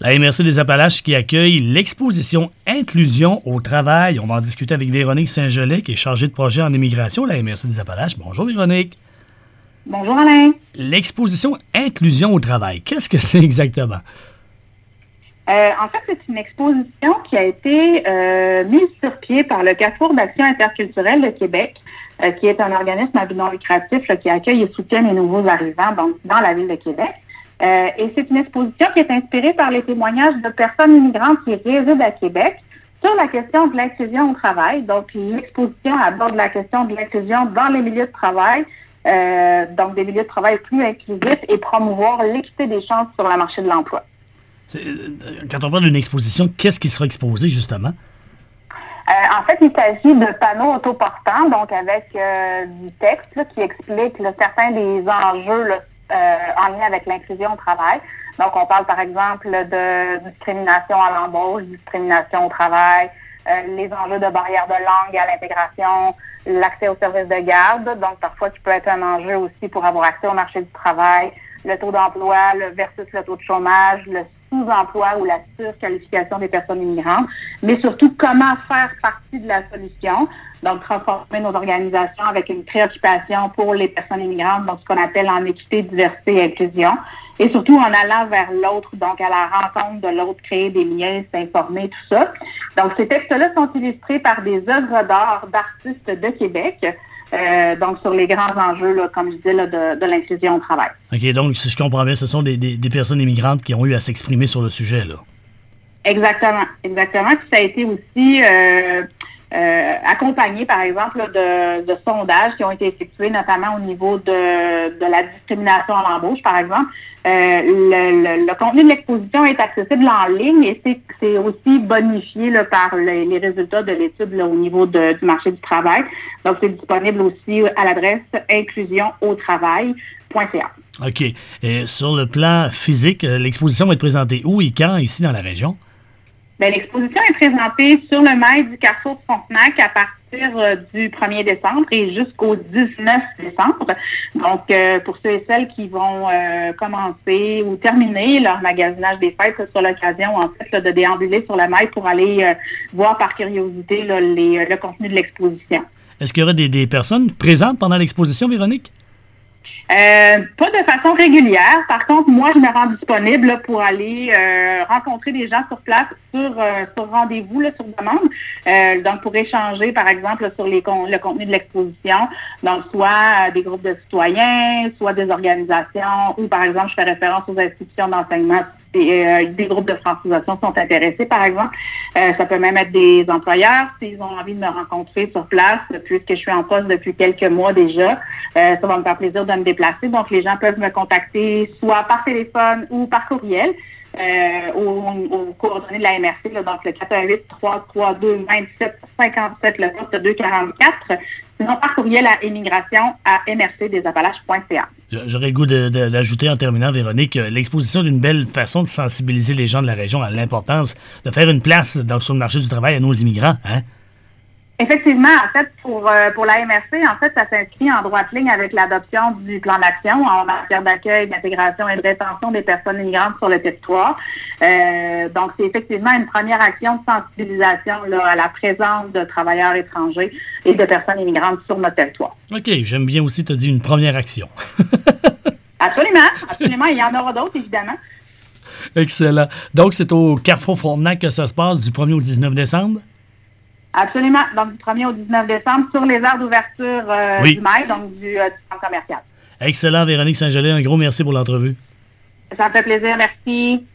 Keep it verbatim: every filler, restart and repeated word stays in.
La M R C des Appalaches qui accueille l'exposition Inclusion au travail. On va en discuter avec Véronique Saint-Gelais, qui est chargée de projet en immigration à la M R C des Appalaches. Bonjour Véronique. Bonjour Alain. L'exposition Inclusion au travail, qu'est-ce que c'est exactement? Euh, en fait, c'est une exposition qui a été euh, mise sur pied par le Carrefour d'Action interculturelle de Québec, euh, qui est un organisme à but non lucratif là, qui accueille et soutient les nouveaux arrivants donc, dans la ville de Québec. Euh, et c'est une exposition qui est inspirée par les témoignages de personnes immigrantes qui résident à Québec sur la question de l'inclusion au travail. Donc, l'exposition aborde la question de l'inclusion dans les milieux de travail, euh, donc des milieux de travail plus inclusifs et promouvoir l'équité des chances sur le marché de l'emploi. C'est, quand on parle d'une exposition, qu'est-ce qui sera exposé, justement? Euh, en fait, il s'agit de panneaux autoportants, donc avec euh, du texte là, qui explique là, certains des enjeux là, euh, en lien avec l'inclusion au travail. Donc, on parle par exemple de discrimination à l'embauche, discrimination au travail, euh, les enjeux de barrières de langue à l'intégration, l'accès aux services de garde, donc parfois qui peut être un enjeu aussi pour avoir accès au marché du travail, le taux d'emploi le versus le taux de chômage, le sous-emploi ou la surqualification des personnes immigrantes, mais surtout comment faire partie de la solution, donc transformer nos organisations avec une préoccupation pour les personnes immigrantes, donc ce qu'on appelle en équité, diversité et inclusion, et surtout en allant vers l'autre, donc à la rencontre de l'autre, créer des liens, s'informer, tout ça. Donc ces textes-là sont illustrés par des œuvres d'art d'artistes de Québec, Euh, donc, sur les grands enjeux, là, comme je disais, là, de, de l'inclusion au travail. OK, donc, si je comprends bien, ce sont des, des, des personnes immigrantes qui ont eu à s'exprimer sur le sujet, là. Exactement, exactement. Puis ça a été aussi euh, euh, accompagné, par exemple, là, de, de sondages qui ont été effectués, notamment au niveau de, de la discrimination à l'embauche, par exemple. Euh, le, le, le contenu de l'exposition est accessible en ligne et c'est, c'est aussi bonifié là, par les, les résultats de l'étude là, au niveau de, du marché du travail. Donc, c'est disponible aussi à l'adresse inclusion au travail point c a. OK. Et sur le plan physique, l'exposition va être présentée où et quand ici dans la région? Bien, l'exposition est présentée sur le mail du Carrefour Frontenac à partir euh, du premier décembre et jusqu'au dix-neuf décembre. Donc, euh, pour ceux et celles qui vont euh, commencer ou terminer leur magasinage des fêtes, ce sera l'occasion, en fait, là, de déambuler sur le mail pour aller euh, voir par curiosité là, les, le contenu de l'exposition. Est-ce qu'il y aura des, des personnes présentes pendant l'exposition, Véronique? Euh, pas de façon régulière. Par contre, moi, je me rends disponible là, pour aller euh, rencontrer des gens sur place sur, euh, sur rendez-vous, là, sur demande. Euh, donc, pour échanger, par exemple, là, sur les con- le contenu de l'exposition. Donc, soit euh, des groupes de citoyens, soit des organisations, ou par exemple, je fais référence aux institutions d'enseignement. Et, euh, des groupes de francisation sont intéressés, par exemple. Euh, ça peut même être des employeurs s'ils ont envie de me rencontrer sur place, puisque je suis en poste depuis quelques mois déjà. Euh, ça va me faire plaisir de me déplacer. Donc, les gens peuvent me contacter soit par téléphone ou par courriel euh, aux, aux coordonnées de la M R C, là, donc le quatre un huit, trois trois deux, deux-sept cinq sept, le poste deux quarante-quatre. Sinon, par courriel à émigration à m r c des appalaches point c a. J'aurais le goût de, de, d'ajouter en terminant, Véronique, l'exposition d'une belle façon de sensibiliser les gens de la région à l'importance de faire une place dans, sur le marché du travail à nos immigrants, hein? Effectivement, en fait, pour, euh, pour la M R C, en fait, ça s'inscrit en droite ligne avec l'adoption du plan d'action en matière d'accueil, d'intégration et de rétention des personnes immigrantes sur le territoire. Euh, donc, c'est effectivement une première action de sensibilisation là, à la présence de travailleurs étrangers et de personnes immigrantes sur notre territoire. OK, j'aime bien aussi te dire une première action. Absolument, absolument. Il y en aura d'autres, évidemment. Excellent. Donc, c'est au Carrefour Frontenac que ça se passe du premier au dix-neuf décembre? Absolument. Donc, du premier au dix-neuf décembre, sur les heures d'ouverture euh, oui. du mail, donc du, euh, du centre commercial. Excellent, Véronique Saint-Gelais. Un gros merci pour l'entrevue. Ça me fait plaisir. Merci.